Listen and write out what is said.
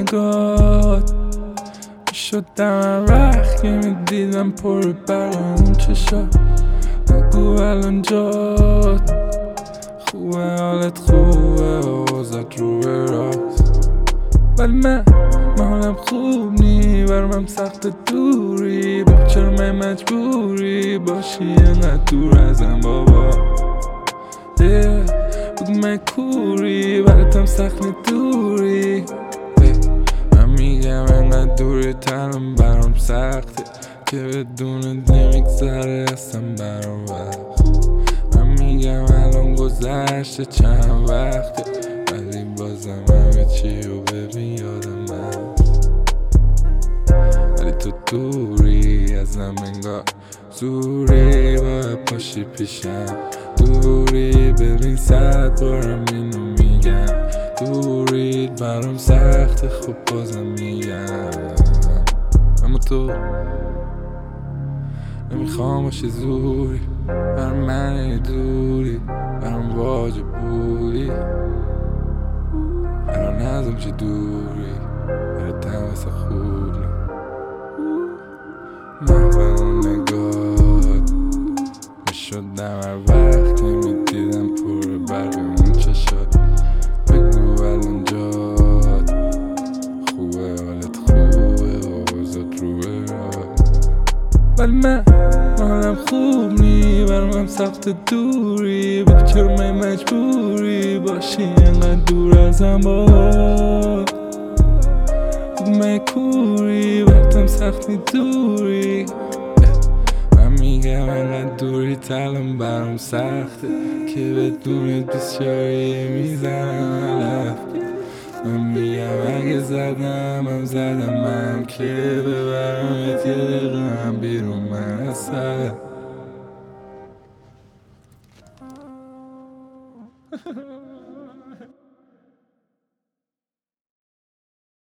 نگات میشد دم وقت که میدیدم پر برق اون چشات. بگو الان جات خوبه، حالت خوبه، اوضاعت رو به راست. ولی من حالم خوب نی، برمم سخت دوری. بگو چرا من مجبوری باشی اینقدر دور ازم بابا. بگو من کوری، براتم سخت دوری. من میگم اینقدر دوری تنم برام سخته که بدونت نمیگذره اصلا برام وقت. من میگم الان گذشته چند وقته ولی بازم همه چی رو ببین یادم هست. ولی تو دوری ازم انگار زوری، باید پاشی پیشم دوری. ببین 100 بارم اینو میگم دورید برام سخته، خب بازم میگم. اما تو نمیخوام باشی زوری، برام من دوری، برام واجب بودی. الان ازم چه دوری، براتم واسه خوبی. من به اون نگات میشد هر وقت که میدیدم پر برق اون چشات. بگو الان جات خوبه، حالت خوبه، اوضاعت رو به راست. ولی من حالم خوب نی، برمم سخت دوری. بگو چرا من مجبوری باشی اینقدر دور ازم بابا. بگو من کوری، براتم سختی دوری. من میگم اینقدر دوری تلم برام سخته که بدونت بسیاری میزنم لفت. من میگم اگه زدم من که ببرم یه دقیقه بیرون من اصلا.